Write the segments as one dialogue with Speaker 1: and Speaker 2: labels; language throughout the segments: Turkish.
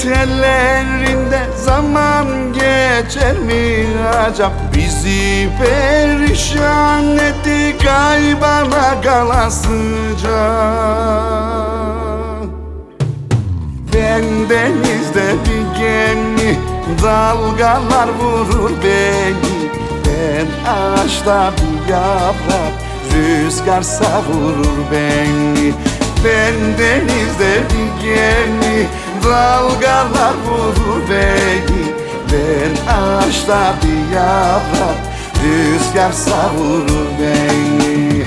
Speaker 1: tellerinde zaman geçer mi acaba? Bizi perişan etti kaybana kalasıca. Ben denizde bir gemi, dalgalar vurur beni. Ben ağaçta bir yaprak, rüzgar savurur beni. Ben denizde bir gemi, dalgalar vurur beni. Ben ağaçta bir yaprak, rüzgar savurur beni.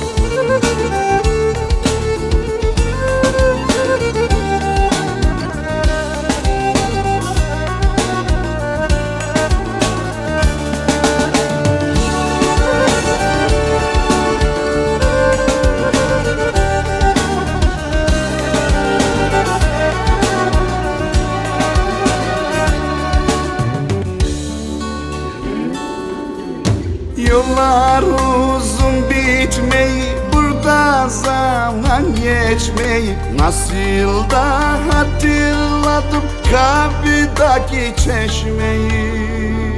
Speaker 1: Yollar uzun bitmeyi, burada zaman geçmeyi. Nasıl da hatırladım kapıdaki çeşmeyi.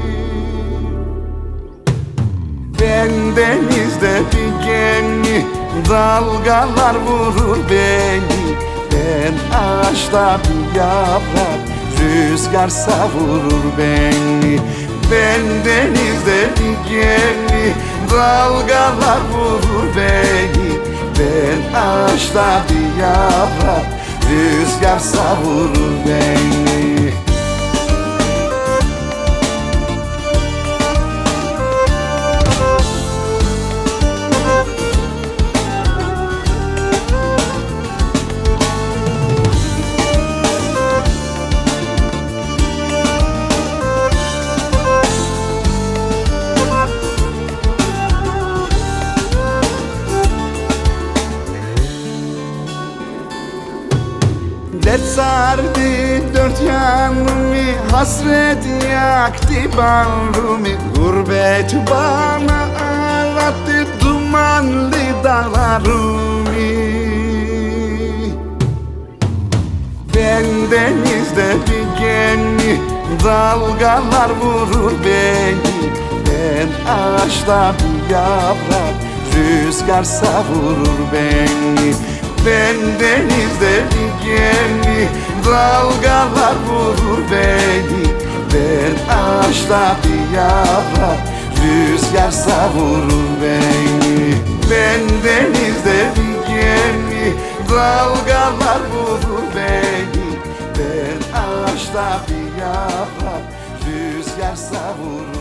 Speaker 1: Ben denizde bir gemi, dalgalar vurur beni. Ben ağaçta bir yaprak, rüzgar savurur beni. Ben denizde bir gemi, dalgalar vurur beni. Ben ağaçta bir yaprak, rüzgar savurur beni. Dert sardı dört yanımı, hasret yaktı bağrımı. Gurbet bana ağlattı dumanlı dağlarımı. Ben denizde bir gemi, dalgalar vurur beni. Ben ağaçta bir yaprak, rüzgar savurur beni. Ben denizde bir gemi, dalgalar vurur beni. Ben ağaçta bir yaprak, rüzgar savurur beni. Ben denizde bir gemi, dalgalar vurur beni. Ben ağaçta bir yaprak, rüzgar savurur